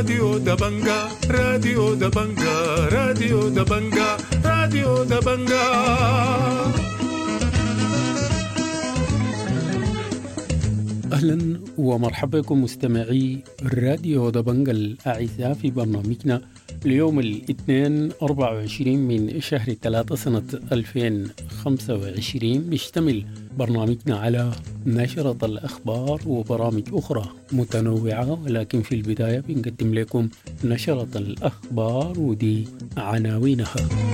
راديو دبنجا راديو دبنجا راديو دبنجا راديو دبنجا. أهلا ومرحبا بكم مستمعي راديو دبنجا الأعزاء في برنامجنا اليوم الاثنين 24 من شهر 3 سنة 2025. بيشتمل برنامجنا على نشرة الأخبار وبرامج أخرى متنوعة، ولكن في البداية بنقدم لكم نشرة الأخبار ودي عناوينها.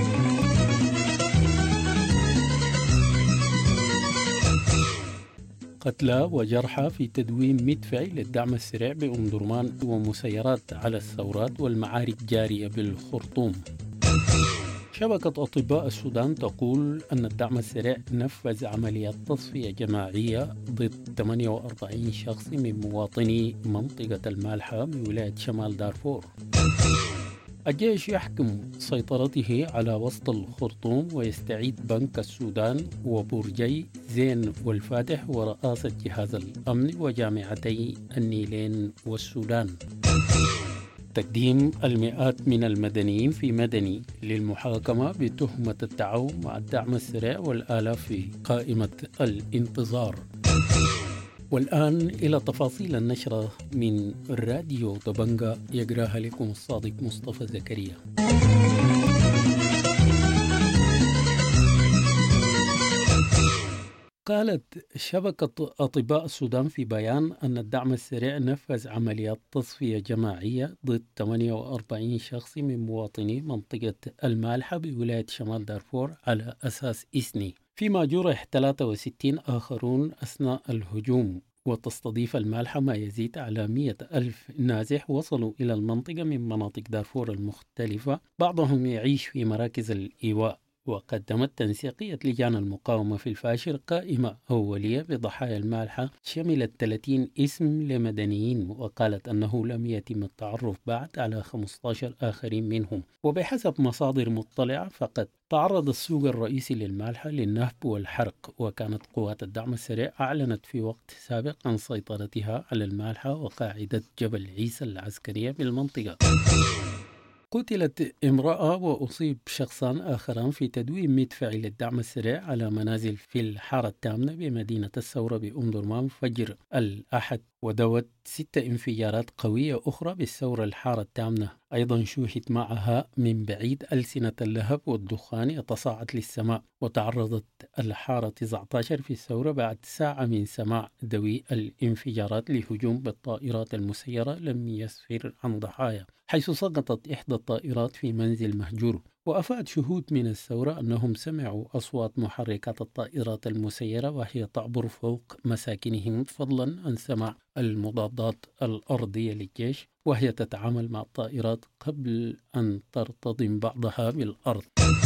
قتلى وجرحى في تدوين مدفعي للدعم السريع بأم درمان ومسيرات على الثورات والمعارك جارية بالخرطوم. شبكة أطباء السودان تقول أن الدعم السريع نفذ عمليات تصفية جماعية ضد 48 شخص من مواطني منطقة المالحة بولاية شمال دارفور. الجيش يحكم سيطرته على وسط الخرطوم ويستعيد بنك السودان وبرجي زين والفاتح ورئاسة جهاز الأمن وجامعتي النيلين والسودان. تقديم المئات من المدنيين في مدني للمحاكمة بتهمة التعاون مع الدعم السريع والآلاف في قائمة الانتظار. والآن إلى تفاصيل النشرة من راديو دبنجا، يقراها لكم الصادق مصطفى زكريا. قالت شبكة أطباء السودان في بيان أن الدعم السريع نفذ عمليات تصفية جماعية ضد 48 شخص من مواطني منطقة المالحة بولاية شمال دارفور على أساس إثني، فيما جرح 63 آخرون أثناء الهجوم. وتستضيف المالحة ما يزيد على 100,000 نازح وصلوا إلى المنطقة من مناطق دارفور المختلفة، بعضهم يعيش في مراكز الإيواء. وقدمت تنسيقية لجان المقاومة في الفاشر قائمة أولية بضحايا المالحة شملت 30 اسم لمدنيين، وقالت أنه لم يتم التعرف بعد على 15 آخرين منهم. وبحسب مصادر مطلعة فقد تعرض السوق الرئيسي للمالحة للنهب والحرق، وكانت قوات الدعم السريع أعلنت في وقت سابق عن سيطرتها على المالحة وقاعدة جبل عيسى العسكرية بالمنطقة. قتلت امرأة وأصيب شخصان آخران في تدوين مدفعي للدعم السريع على منازل في الحارة التامنة بمدينة الثورة بأم درمان فجر الأحد، ودوت 6 انفجارات قوية أخرى بالثورة الحارة التامنة. أيضا شوهد معها من بعيد ألسنة اللهب والدخان يتصاعد للسماء. وتعرضت الحارة 19 في الثورة بعد ساعة من سماع دوي الانفجارات لهجوم بالطائرات المسيرة لم يسفر عن ضحايا، حيث سقطت إحدى الطائرات في منزل مهجور. وأفاد شهود من الثورة أنهم سمعوا أصوات محركات الطائرات المسيرة وهي تعبر فوق مساكنهم، فضلا عن سماع المضادات الأرضية للجيش وهي تتعامل مع الطائرات قبل أن ترتطم بعضها بالأرض.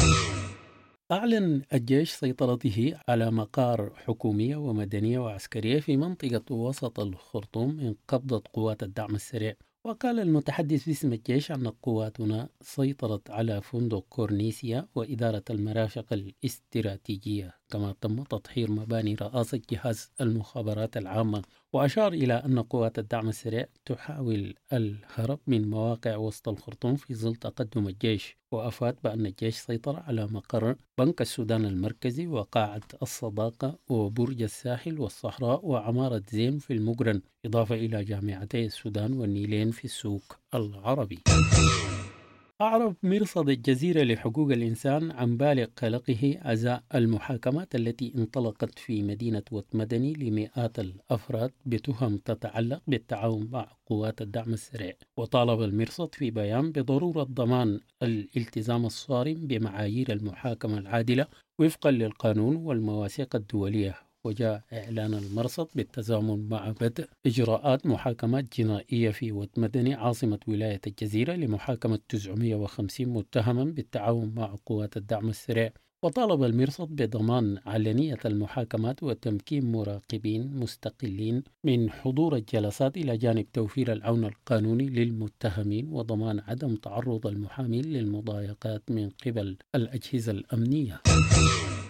أعلن الجيش سيطرته على مقار حكومية ومدنية وعسكرية في منطقة وسط الخرطوم من قبضة قوات الدعم السريع. وقال المتحدث باسم الجيش أن قواتنا سيطرت على فندق كورنيسيا وإدارة المرافق الاستراتيجية، كما تم تطهير مباني رئاسة جهاز المخابرات العامة. وأشار إلى أن قوات الدعم السريع تحاول الهرب من مواقع وسط الخرطوم في ظل تقدم الجيش. وأفاد بأن الجيش سيطر على مقر بنك السودان المركزي وقاعة الصداقة وبرج الساحل والصحراء وعمارة زين في المقرن، إضافة إلى جامعتي السودان والنيلين في السوق العربي. أعرب مرصد الجزيرة لحقوق الإنسان عن بالغ قلقه أزاء المحاكمات التي انطلقت في مدينة وتمدني لمئات الأفراد بتهم تتعلق بالتعاون مع قوات الدعم السريع. وطالب المرصد في بيان بضرورة ضمان الالتزام الصارم بمعايير المحاكمة العادلة وفقا للقانون والمواثيق الدولية. وجاء إعلان المرصد بالتزامن مع بدء إجراءات محاكمات جنائية في وتمدني عاصمة ولاية الجزيرة لمحاكمة 950 متهما بالتعاون مع قوات الدعم السريع. وطالب المرصد بضمان علنية المحاكمات وتمكين مراقبين مستقلين من حضور الجلسات إلى جانب توفير العون القانوني للمتهمين وضمان عدم تعرض المحامين للمضايقات من قبل الأجهزة الأمنية.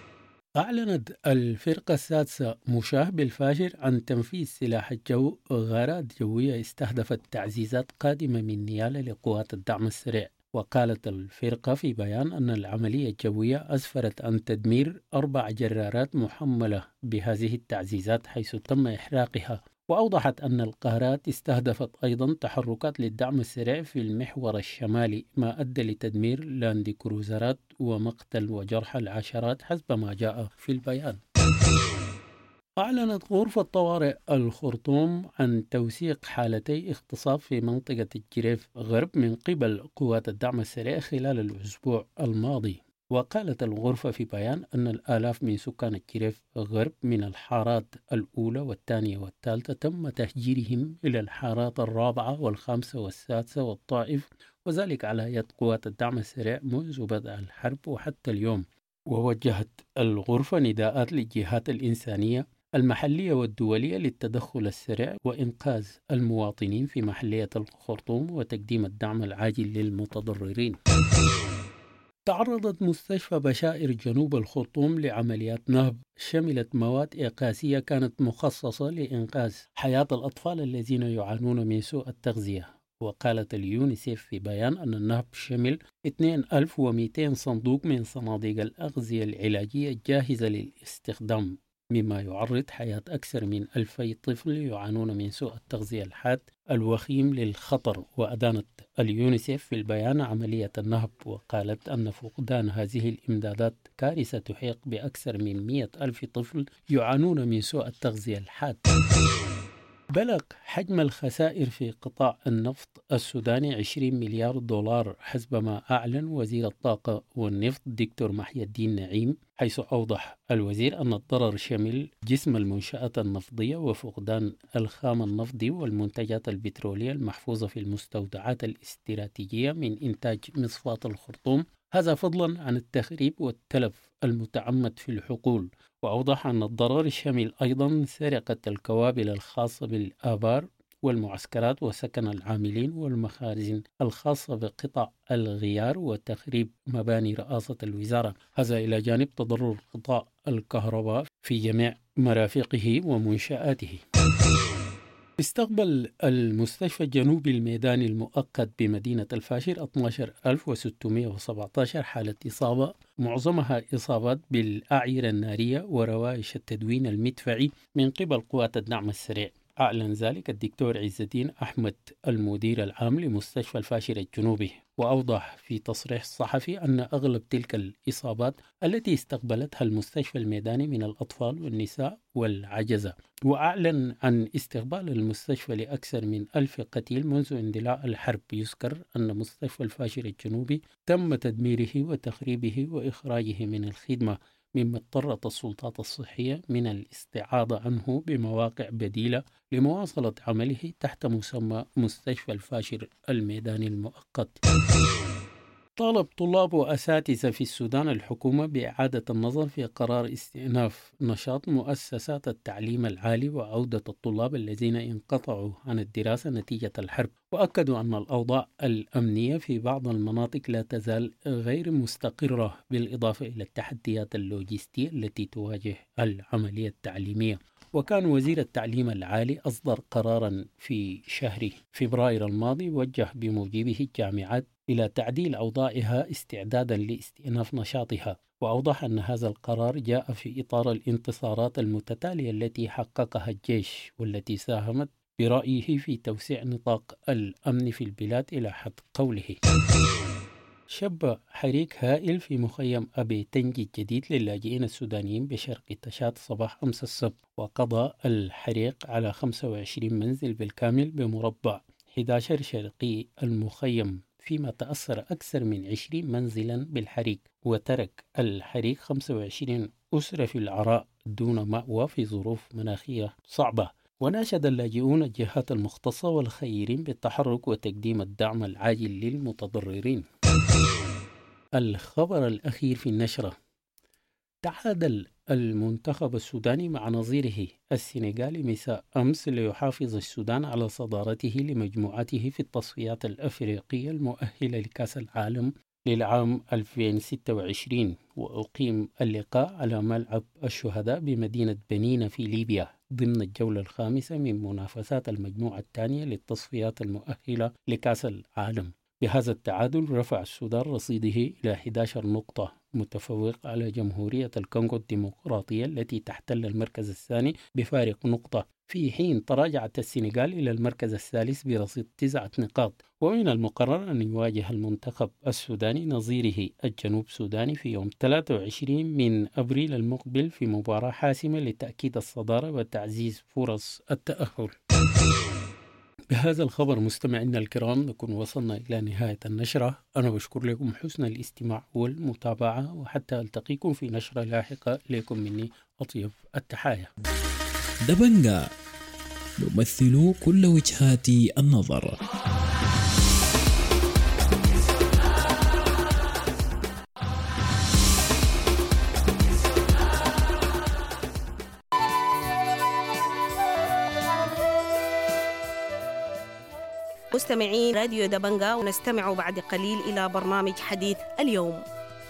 أعلنت الفرقة السادسة مشاه بالفاشر عن تنفيذ سلاح الجو غارات جوية استهدفت تعزيزات قادمة من نيالا لقوات الدعم السريع. وقالت الفرقة في بيان أن العملية الجوية أسفرت عن تدمير 4 جرارات محملة بهذه التعزيزات حيث تم إحراقها. وأوضحت أن القارات استهدفت أيضا تحركات للدعم السريع في المحور الشمالي ما أدى لتدمير لاند كروزرات ومقتل وجرح العشرات حسب ما جاء في البيان. أعلنت غرفة طوارئ الخرطوم عن توثيق حالتي اغتصاب في منطقة الجريف غرب من قبل قوات الدعم السريع خلال الأسبوع الماضي. وقالت الغرفة في بيان أن الآلاف من سكان الجريف غرب من الحارات الأولى والثانية والثالثة تم تهجيرهم إلى الحارات الرابعة والخامسة والسادسة والطائف، وذلك على يد قوات الدعم السريع منذ بدء الحرب وحتى اليوم. ووجهت الغرفة نداءات للجهات الإنسانية المحلية والدولية للتدخل السريع وإنقاذ المواطنين في محلية الخرطوم وتقديم الدعم العاجل للمتضررين. تعرضت مستشفى بشائر جنوب الخرطوم لعمليات نهب شملت مواد إيقاسية كانت مخصصة لإنقاذ حياة الأطفال الذين يعانون من سوء التغذية. وقالت اليونيسيف في بيان أن النهب شمل 2200 صندوق من صناديق الأغذية العلاجية الجاهزة للاستخدام، مما يعرض حياة أكثر من 2000 طفل يعانون من سوء التغذية الحاد الوخيم للخطر. وأدانت اليونيسيف في البيان عملية النهب، وقالت أن فقدان هذه الإمدادات كارثة تحيق بأكثر من 100 ألف طفل يعانون من سوء التغذية الحاد. بلغ حجم الخسائر في قطاع النفط السوداني 20 مليار دولار حسب ما أعلن وزير الطاقة والنفط دكتور محي الدين نعيم، حيث أوضح الوزير أن الضرر شمل جسم المنشآت النفطية وفقدان الخام النفطي والمنتجات البترولية المحفوظة في المستودعات الاستراتيجية من إنتاج مصفاة الخرطوم، هذا فضلا عن التخريب والتلف المتعمد في الحقول. وأوضح أن الضرر شمل أيضا سرقة الكوابل الخاصة بالآبار والمعسكرات وسكن العاملين والمخازن الخاصة بقطاع الغيار وتخريب مباني رئاسة الوزارة، هذا إلى جانب تضرر قطاع الكهرباء في جميع مرافقه ومنشآته. استقبل المستشفى الجنوبي الميداني المؤقت بمدينة الفاشر 12617 حالة إصابة، معظمها إصابات بالأعيرة النارية وروائش التدوين المدفعي من قبل قوات الدعم السريع. أعلن ذلك الدكتور عز الدين أحمد المدير العام لمستشفى الفاشر الجنوبي، وأوضح في تصريح صحفي أن أغلب تلك الإصابات التي استقبلتها المستشفى الميداني من الأطفال والنساء والعجزة. وأعلن عن استقبال المستشفى لأكثر من 1000 قتيل منذ اندلاع الحرب. يذكر أن مستشفى الفاشر الجنوبي تم تدميره وتخريبه وإخراجه من الخدمة، مما اضطرت السلطات الصحية من الاستعاضة عنه بمواقع بديلة لمواصلة عمله تحت مسمى مستشفى الفاشر الميداني المؤقت. طالب طلاب وأساتذة في السودان الحكومة بإعادة النظر في قرار استئناف نشاط مؤسسات التعليم العالي وعودة الطلاب الذين انقطعوا عن الدراسة نتيجة الحرب، وأكدوا أن الأوضاع الأمنية في بعض المناطق لا تزال غير مستقرة، بالإضافة إلى التحديات اللوجستية التي تواجه العملية التعليمية. وكان وزير التعليم العالي أصدر قرارا في شهر فبراير الماضي وجه بموجبه الجامعات إلى تعديل أوضاعها استعدادا لاستئناف نشاطها. وأوضح أن هذا القرار جاء في إطار الانتصارات المتتالية التي حققها الجيش، والتي ساهمت برأيه في توسيع نطاق الأمن في البلاد إلى حد قوله. شب حريق هائل في مخيم أبي تنجي الجديد للاجئين السودانيين بشرق تشاد صباح أمس السبت، وقضى الحريق على 25 منزل بالكامل بمربع 11 شرقي المخيم، فيما تأثر أكثر من 20 منزلا بالحريق، وترك الحريق 25 أسرة في العراء دون مأوى في ظروف مناخية صعبة. وناشد اللاجئون الجهات المختصة والخيرين بالتحرك وتقديم الدعم العاجل للمتضررين. الخبر الأخير في النشرة: تعادل المنتخب السوداني مع نظيره السنغالي مساء أمس ليحافظ السودان على صدارته لمجموعته في التصفيات الأفريقية المؤهلة لكأس العالم للعام 2026. وأقيم اللقاء على ملعب الشهداء بمدينة بنين في ليبيا ضمن الجولة الخامسة من منافسات المجموعة الثانية للتصفيات المؤهلة لكأس العالم. بهذا التعادل رفع السودان رصيده إلى 11 نقطة، متفوق على جمهورية الكونغو الديمقراطية التي تحتل المركز الثاني بفارق نقطة، في حين تراجعت السنغال إلى المركز الثالث برصيد 9 نقاط. ومن المقرر أن يواجه المنتخب السوداني نظيره الجنوب سوداني في يوم 23 من أبريل المقبل في مباراة حاسمة لتأكيد الصدارة وتعزيز فرص التأهل. بهذا الخبر مستمعينا الكرام نكون وصلنا إلى نهاية النشرة. أنا بشكر لكم حسن الاستماع والمتابعة، وحتى ألتقيكم في نشرة لاحقة. لكم مني أطيب التحايا. دبنجا نمثل كل وجهات النظر. مستمعين راديو دبنجا، ونستمع بعد قليل إلى برنامج حديث اليوم.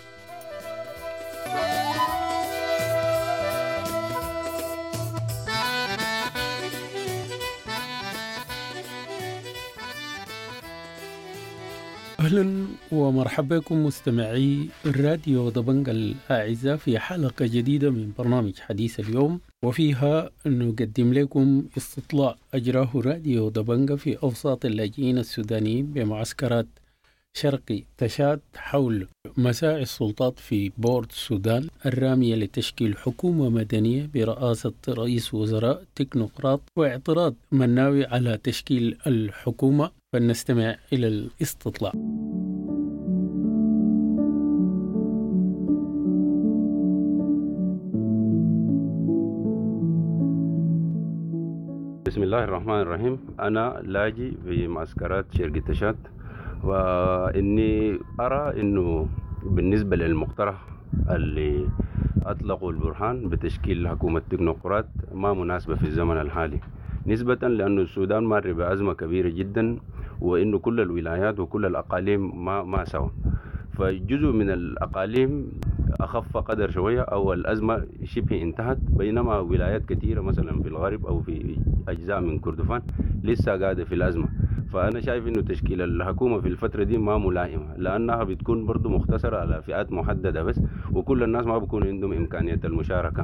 أهلا ومرحبا بكم مستمعي الراديو دبنجا الأعزاء في حلقة جديدة من برنامج حديث اليوم، وفيها نقدم لكم استطلاع أجراه راديو دبنجا في أوساط اللاجئين السودانيين بمعسكرات شرقي تشاد حول مساعي السلطات في بورد السودان الرامية لتشكيل حكومة مدنية برئاسة رئيس وزراء تكنوقراط، واعتراض مناوي على تشكيل الحكومة. فلنستمع إلى الاستطلاع. بسم الله الرحمن الرحيم. أنا لاجي في معسكرات شرق تشاد، وإني أرى إنه بالنسبة للمقترح اللي أطلقوا البرهان بتشكيل حكومة تكنوقراط ما مناسبة في الزمن الحالي، نسبة لأنه السودان مر بأزمة كبيرة جدا، وإنه كل الولايات وكل الأقاليم ما سوا. فجزء من الأقاليم أخف قدر شوية أو الأزمة شبه انتهت، بينما ولايات كثيرة مثلا في الغرب أو في أجزاء من كردفان لسه قاعدة في الأزمة. فأنا شايف إنه تشكيل الحكومة في الفترة دي ما ملائمة، لأنها بتكون برضو مختصرة على فئات محددة بس، وكل الناس ما بيكون عندهم إمكانية المشاركة.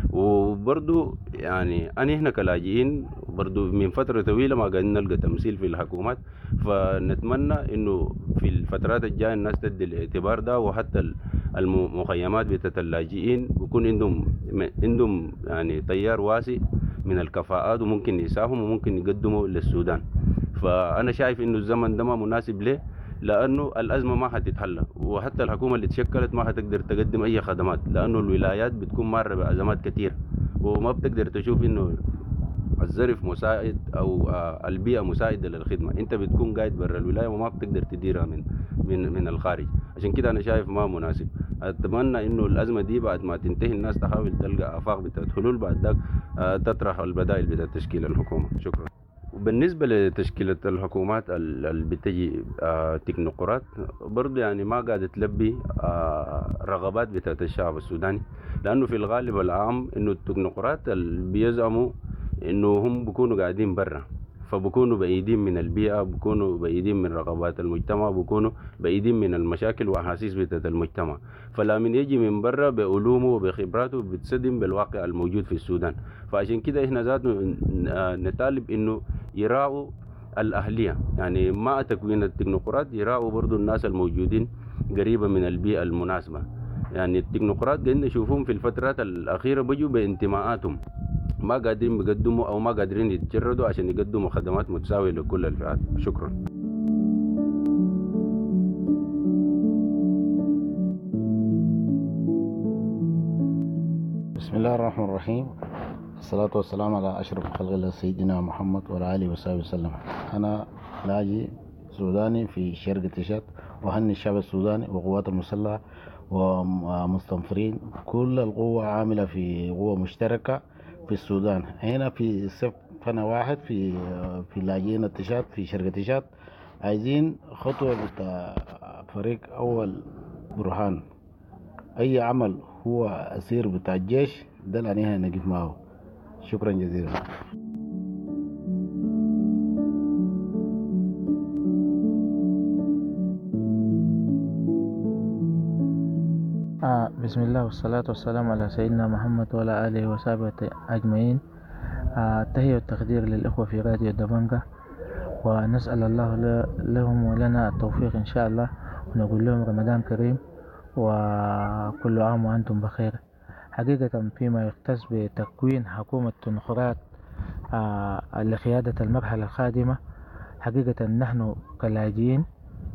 وبرضو يعني أنا هنا كلاجئين برضو من فترة طويلة ما قاعدين نلقى تمثيل في الحكومات، فنتمنى إنه في الفترات الجاية الناس تدي الاعتبار ده، وحتى المخيمات بتاعت اللاجئين بيكون عندهم يعني تيار واسع من الكفاءات، وممكن يساهم وممكن يقدموا للسودان. فأنا شايف إنه الزمن ده ما مناسب له، لأنه الأزمة ما حتتحل، وحتى الحكومة اللي تشكلت ما حتقدر تقدم أي خدمات، لأنه الولايات بتكون مارة بأزمات كتير، وما بتقدر تشوف إنه الظرف مساعد أو البيئة مساعدة للخدمة. أنت بتكون قاعد برا الولاية وما بتقدر تديرها من الخارج. عشان كده أنا شايف ما مناسب. أتمنى إنه الأزمة دي بعد ما تنتهي الناس تحاول تلقى آفاق بتاعت حلول، بعد ذاك تطرح البدائل بتاعت تشكيل الحكومة. شكرا. وبالنسبة لتشكيلة الحكومات اللي بتجي تكنوقراط برضو يعني ما قاعدة تلبي رغبات بتاعت الشعب السوداني، لأنه في الغالب العام إنه التكنوقراط اللي بيزعموا إنه هم بيكونوا قاعدين برا، فبكونوا بعيدين من البيئة، بكونوا بعيدين من رغبات المجتمع، بكونوا بعيدين من المشاكل وأحاسيس بتاعت المجتمع. فلا من يجي من برا بعلومه وبخبراته بتصدم بالواقع الموجود في السودان. فعشان كده إحنا ذاتنا نطالب إنه يراعوا الأهلية، يعني مع تكوين التكنوقراط يراعوا برضو الناس الموجودين قريبة من البيئة المناسبة. يعني التكنوقراط قاعدين نشوفهم في الفترات الأخيرة بيجوا بانتماءاتهم، ما قادرين بيقدموا أو ما قادرين يتجردوا عشان يقدموا خدمات متساوية لكل الفئات. شكرا. بسم الله الرحمن الرحيم. الصلاة والسلام على أشرف خلق الله سيدنا محمد وعلى آله وصحبه وسلم. أنا لاجئ سوداني في شرق تشاد، وهني الشعب السوداني وقوات المسلحة ومستنفرين كل القوة عاملة في قوة مشتركة في السودان. هنا في سنة واحد في لاجئين التشاد في شرق تشاد عايزين خطوة فريق أول برهان، أي عمل هو أسير بتاع الجيش ده اللي نقف معه. شكرا جزيلا. بسم الله والصلاة والسلام على سيدنا محمد وعلى آله وصحبه أجمعين. تحية والتقدير للإخوة في راديو دبنجة، ونسأل الله لهم ولنا التوفيق إن شاء الله، ونقول لهم رمضان كريم وكل عام وأنتم بخير. حقيقة فيما يختص بتكوين حكومة تنخرات لقيادة المرحلة القادمة، حقيقة نحن كلاجئين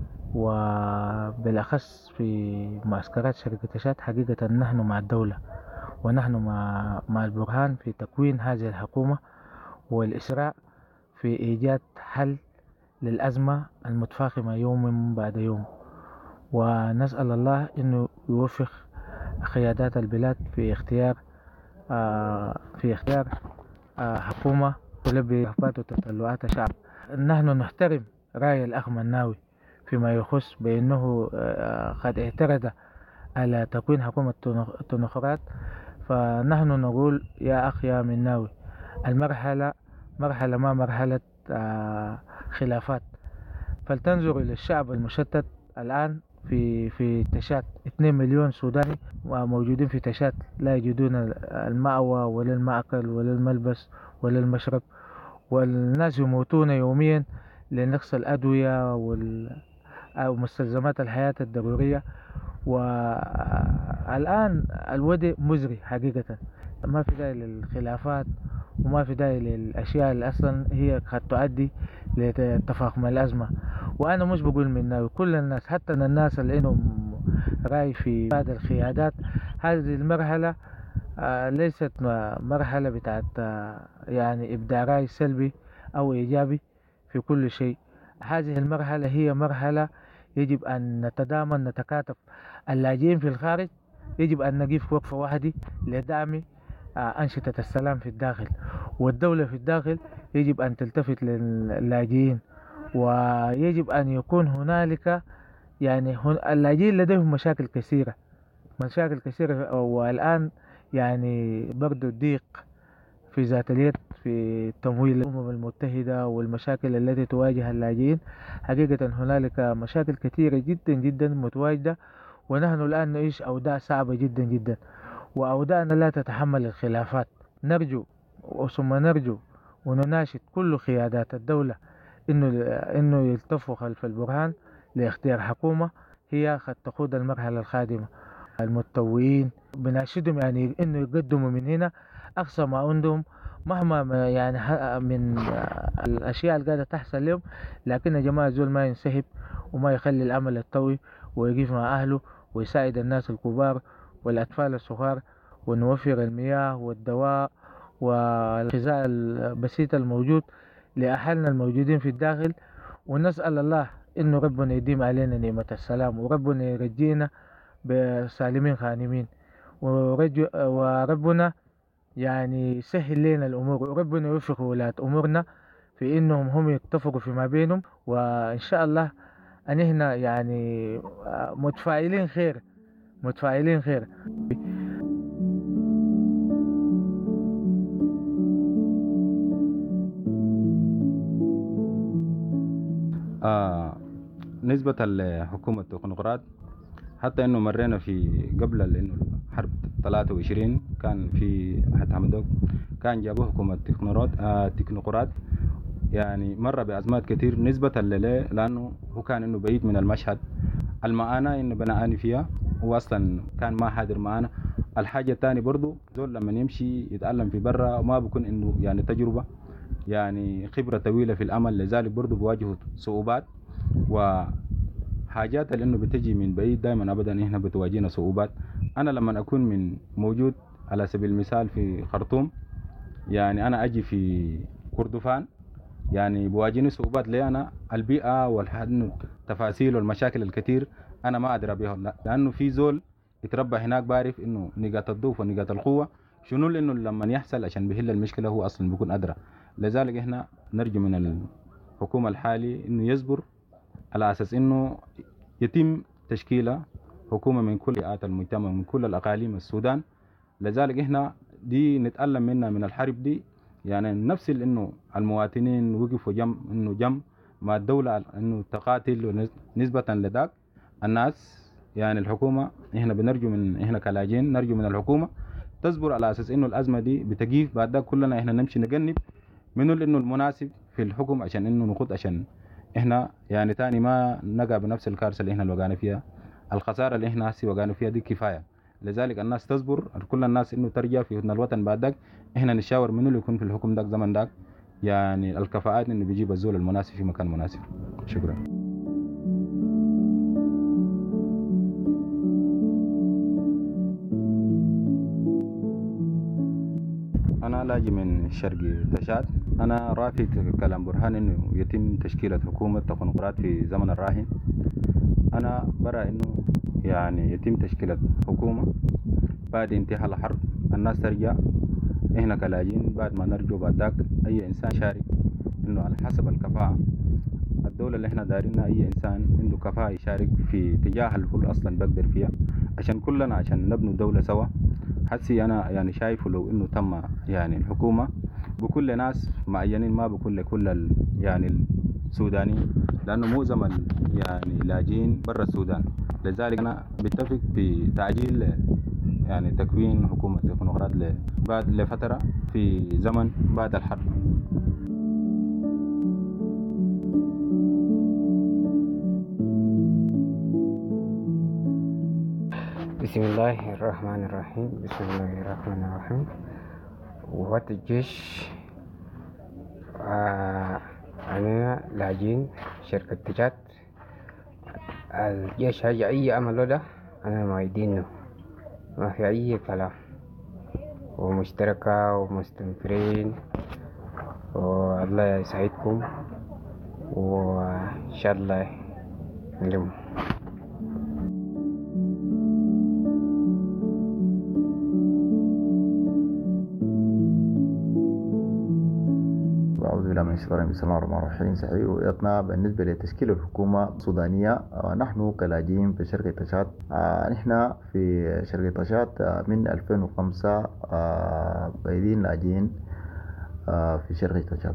وبالأخص في معسكرات شركة تشات، حقيقة نحن مع الدولة ونحن مع البرهان في تكوين هذه الحكومة والإسراع في إيجاد حل للأزمة المتفاقمة يوم بعد يوم، ونسأل الله أنه يوفق قيادات البلاد في اختيار حكومة تلبي رغبات وتطلعات الشعب. نحن نحترم رأي الأخ مناوي فيما يخص بأنه قد اعترض على تكوين حكومة تنخرات، فنحن نقول يا أخ يا مناوي، المرحلة ما مرحلة خلافات، فلتنظر إلى الشعب المشتت الآن في تشات. 2 مليون سوداني موجودين في تشات، لا يجدون المأوى ولا المأكل ولا الملبس ولا المشرب، والناس يموتون يوميا لنقص الأدوية أو مستلزمات الحياة الضرورية. والآن الوضع مزري حقيقة، ما في داعي للخلافات وما في داعي للأشياء اللي أصلا هي قد تؤدي لتفاقم الأزمة. وأنا مش بقول مناوي، كل الناس حتى الناس اللي إنهم رأي في بعض القيادات، هذه المرحلة ليست مرحلة بتاعت يعني إبداع رأي سلبي أو إيجابي في كل شيء. هذه المرحلة هي مرحلة يجب أن نتضامن نتكاتف. اللاجئين في الخارج يجب أن نقف وقفة واحدة لدعم أنشطة السلام في الداخل، والدولة في الداخل يجب أن تلتفت للاجئين، ويجب أن يكون هنالك يعني اللاجئين لديهم مشاكل كثيرة، والآن يعني برضو الضيق في ذات اليد في تمويل الأمم المتحدة والمشاكل التي تواجه اللاجئين. حقيقة هنالك مشاكل كثيرة جدا جدا متواجدة، ونحن الآن نعيش أوضاع صعبة جدا جدا، وأوضاعنا لا تتحمل الخلافات. نرجو ونناشد كل قيادات الدولة إنه يلتفوا خلف البرهان لاختيار حكومة هي قد تقود المرحلة القادمة. المتطوعين بناشدهم يعني إنه يقدموا من هنا أقصى ما عندهم، مهما يعني من الأشياء اللي قاعدة تحصل لهم، لكن يا جماعة زول ما ينسحب وما يخلي العمل الطوي ويقف مع أهله ويساعد الناس الكبار والأطفال الصغار، ونوفر المياه والدواء والغذاء البسيط الموجود لأهلنا الموجودين في الداخل. ونسأل الله إنه ربنا يديم علينا نعمة السلام، وربنا يرجينا بسالمين غانمين، وربنا يعني يسهل لنا الأمور، وربنا يوفق ولاة أمورنا في إنهم هم يتفقوا فيما بينهم، وإن شاء الله أن إحنا يعني متفائلين خير. نسبة لحكومة تكنوقراط، حتى انه مرينا في قبل انه الحرب 23 كان في حتى حمدوك كان جابوا حكومة تكنوقراط، يعني مر بأزمات كتير نسبة لأنه هو كان انه بعيد من المشهد. المعاناة انه بنعاني فيها، هو اصلا كان ما حاضر معانا. الحاجة الثانية برضو زول لما يمشي يتعلم في برا ما بكون انه يعني تجربة، يعني خبرة طويلة في العمل، لذلك برضو بواجهوا صعوبات وحاجات لأنه بتجي من بعيد. دائما أبدا إحنا بتواجهنا صعوبات. أنا لما أكون من موجود على سبيل المثال في خرطوم، يعني أنا أجي في كردفان، يعني بواجهني صعوبات لي أنا البيئة والتفاصيل والمشاكل الكثير أنا ما أدرى بها، لأنه في زول يتربى هناك بعرف إنه نقاط الضعف ونقاط القوة شنو، لأنه لما يحصل عشان بيحل المشكلة هو أصلا بيكون أدرى. لذلك إحنا نرجو من الحكومة الحالي إنه يصبر على أساس إنه يتم تشكيلة حكومة من كل فئات المجتمع من كل الأقاليم السودان. لذلك إحنا دي نتألم منها من الحرب دي، يعني نفس إنه المواطنين وقفوا جم مع الدولة إنه تقاتل نسبة لذاك الناس. يعني الحكومة إحنا بنرجو من إحنا كلاجين نرجو من الحكومة تصبر على أساس إنه الأزمة دي بتجيف بعد ذاك كلنا إحنا نمشي نجنب منه إنه المناسب في الحكم عشان إنه نخد عشان إحنا يعني تاني ما نقع بنفس الكارثة اللي إحنا وقعنا فيها. الخسارة اللي إحنا هسي وقعنا فيها دي كفاية. لذلك الناس تصبر كل الناس إنه ترجع في هدن الوطن بعد ذاك إحنا نشاور منه اللي يكون في الحكم ذاك زمن ذاك يعني الكفاءات إنه بيجيب الزول المناسب في مكان مناسب. شكرا. أنا لاجي من شرق تشاد. أنا رافض كلام برهان إنه يتم تشكيلة حكومة تكنوقراط في زمن الراهن. أنا برى إنه يعني يتم تشكيلة حكومة بعد انتهاء الحرب الناس ترجع. إحنا كلاجين بعد ما نرجو بعد ذاك أي إنسان يشارك إنه على حسب الكفاءة. الدولة اللي إحنا دارينها أي إنسان عنده كفاءة يشارك في تجاه الكل أصلا بقدر فيها عشان كلنا عشان نبنوا دولة سوا. حسي أنا يعني شايفه لو إنه تم يعني الحكومة بكل ناس معينين ما بكل يعني السودانيين، لأنه معظم يعني لاجئين برا السودان. لذلك أنا بتفق بتعجيل يعني تكوين حكومة تكنوقراط بعد لفترة في زمن بعد الحرب. بسم الله الرحمن الرحيم. بسم الله الرحمن الرحيم. وقت الجيش أنا لاجين شركة تجات. الجيش هاجي أي عمل ده أنا ما يدينه ما في أي كلام ومشتركة ومستنفرين والله يسعدكم وإن شاء الله نلم. أعوذ بالله من الشيطان الرجيم. بسم الله الرحمن الرحيم. صحيح رؤيتنا بالنسبة لتشكيل الحكومة السودانية نحن كلاجئين في شرق تشاد. نحن في شرق تشاد من 2005 قاعدين لاجئين في شرق تشاد،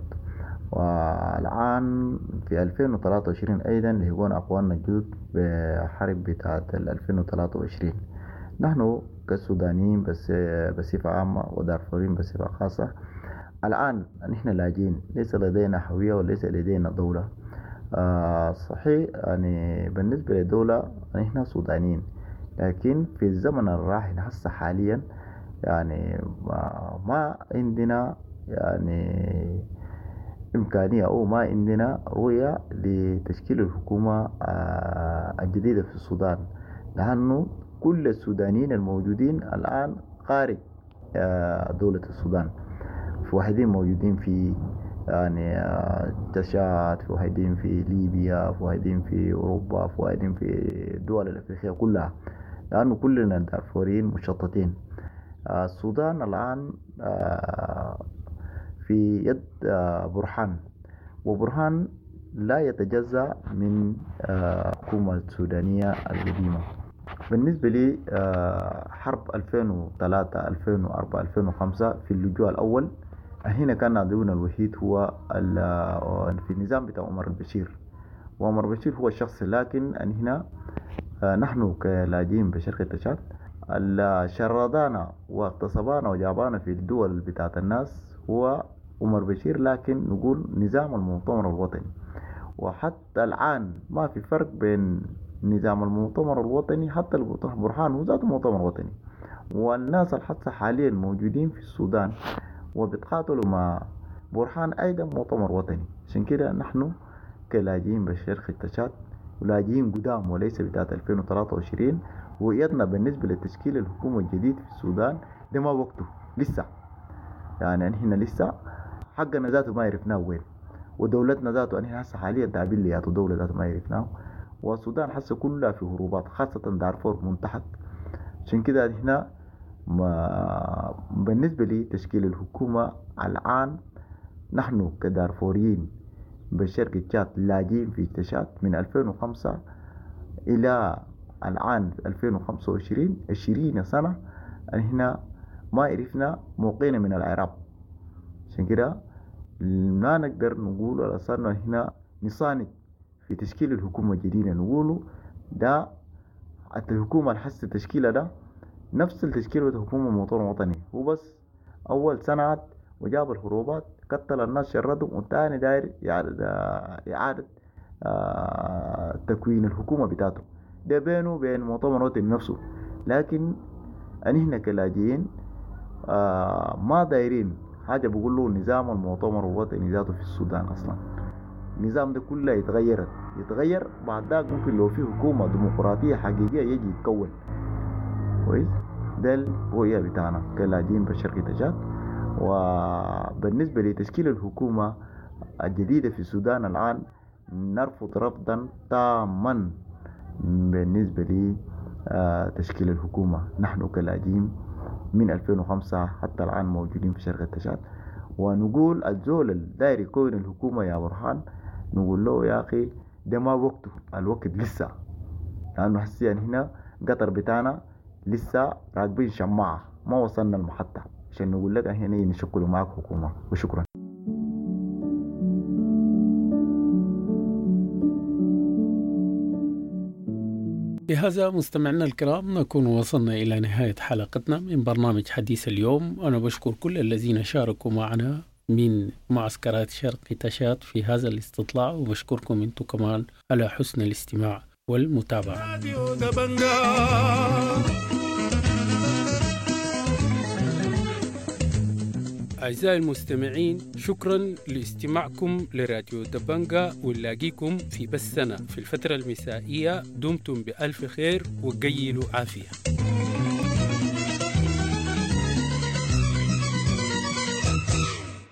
والآن في 2023 أيضا لهقونا أقوالنا الجدد بحرب بتاعة 2023. نحن كالسودانيين بصفة عامة ودارفورين بصفة خاصة الآن نحن لاجئين، ليس لدينا هوية وليس لدينا دولة. صحيح يعني بالنسبة للدولة نحن سودانيين، لكن في الزمن الراهن هسه حاليا يعني ما عندنا يعني إمكانية أو ما عندنا رؤية لتشكيل الحكومة الجديدة في السودان، لأنه كل السودانيين الموجودين الآن خارج دولة السودان. في واحدين موجودين في يعني تشاد، في واحدين في ليبيا، في واحدين في أوروبا، في واحدين في الدول الأفريقية كلها، لأنه كلنا دارفوريين مشتتين. السودان الآن في يد برهان، وبرهان لا يتجزأ من الحكومة السودانية القديمة. بالنسبة لي حرب 2003 2004 2005 في اللجوء الأول هنا كان ناظرنا الوحيد هو في النظام بتاع عمر البشير، وعمر البشير هو الشخص. لكن هنا نحن كلاجئين بشرق تشاد شردانا واغتصبانا وجابانا في الدول بتاعت الناس هو عمر بشير، لكن نقول نظام المؤتمر الوطني. وحتى الآن ما في فرق بين نظام المؤتمر الوطني حتى برهان هو ذاته مؤتمر وطني، والناس الحتى حاليا موجودين في السودان وبيتقاتلوا مع برهان أيضا مؤتمر وطني. عشان كده نحن كلاجئين بشرق تشاد ولاجئين قدام وليس بتاعت 2023. ويدنا بالنسبة لتشكيل الحكومة الجديد في السودان ده ما وقته لسه، يعني هنا لسه حقنا ذاته ما عرفناه وين، ودولتنا ذاته أنهي هسه حاليا تعبين لي دولة ذاته ما عرفناه، والسودان حسه كلها في هروبات خاصة دارفور منتحت. عشان كده هنا بالنسبة لي تشكيل الحكومة الآن نحن كدارفوريين بشرق تشاد لاجئين في تشاد من 2005 إلى الآن 2025 20 سنة هنا ما عرفنا موقعنا من العرب. عشان كده ما نقدر نقول ولا صرنا هنا نصاند في تشكيل الحكومة الجديدة. نقوله ده الحكومة الحس تشكيلها ده نفس التشكيل بتاع حكومة مؤتمر وطني، هو بس أول سنة وجاب الحروبات قتل الناس شردهم، والتاني داير إعادة تكوين الحكومة بتاعته. ده بينه وبين مؤتمر وطني نفسه. لكن أنهنا كلاجئين ما دايرين حاجة بيقول له نظام المؤتمر الوطني ذاته في السودان. أصلا النظام ده كله يتغير بعد ذاك ممكن لو في حكومة ديمقراطية حقيقية يجي يتكون كويس. ده الرؤية بتاعنا كلاجئين في شرق تشاد. وبالنسبة لتشكيل الحكومة الجديدة في السودان الآن نرفض رفضا تاما بالنسبة لتشكيل الحكومة. نحن كلاجئين من 2005 حتى الآن موجودين في شرق تشاد، ونقول الزول الداير يكون الحكومة يا برهان نقول له يا أخي ده ما وقته، الوقت لسه، لأنه حسيا هنا قطر بتاعنا لسه راكبين شماعة ما وصلنا المحطة عشان نقول لك هنا نشكلوا معك حكومة. وشكرا. بهذا مستمعينا الكرام نكون وصلنا إلى نهاية حلقتنا من برنامج حديث اليوم. أنا بشكر كل الذين شاركوا معنا من معسكرات شرق تشاد في هذا الاستطلاع، وبشكركم أنتم كمان على حسن الاستماع والمتابعة. أعزائي المستمعين، شكرا لاستماعكم لراديو دبنجا، ونلاقيكم في بثنا في الفترة المسائية. دمتم بألف خير وقيلوا عافية.